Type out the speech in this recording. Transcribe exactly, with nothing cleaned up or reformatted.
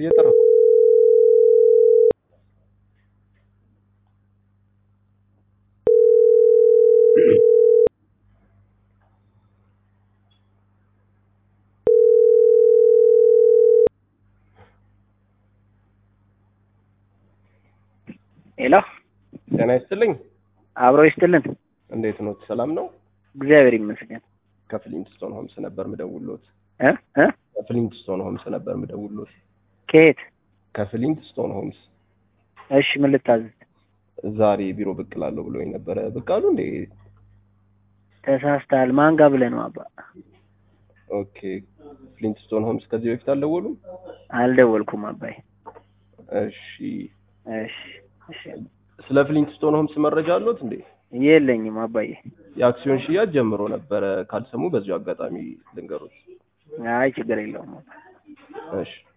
እየጠራኩ ሄሎ ጤና ይስጥልኝ። አብሮ ይስጥልን። እንዴት ነው? ሰላም ነው? እግዚአብሔር ይመስገን። ከፍሊንትስቶን ሆምስ ነበር ምደውልሎት። እ እ ከፍሊንትስቶን ሆምስ ነበር ምደውልሎት። ከየት? ከፍሊንትስቶን ሆምስ። እሺ ምን ልታዘዝ? ዛሬ ቢሮ ብቅ እላለሁ ብሎኝ ነበረ። ብቅ አሉ እንዴ? ተሳስተሃል። ማን ጋር ብለህ ነው አባ? ኦኬ። ፍሊንትስቶን ሆምስ ከዚህ በፊት አልደወሉም? አልደወልኩም አባይ። እሺ እሺ እሺ። ስለ ፍሊንትስቶን ሆምስ መረጃ አለዎት እንዴ? የለኝም አባዬ። የአክሲዮን ሽያጭ ጀምሮ ነበረ። ካልሰሙ በዚሁ አጋጣሚ ልንገሩት። አይ ችግር የለውም። እሺ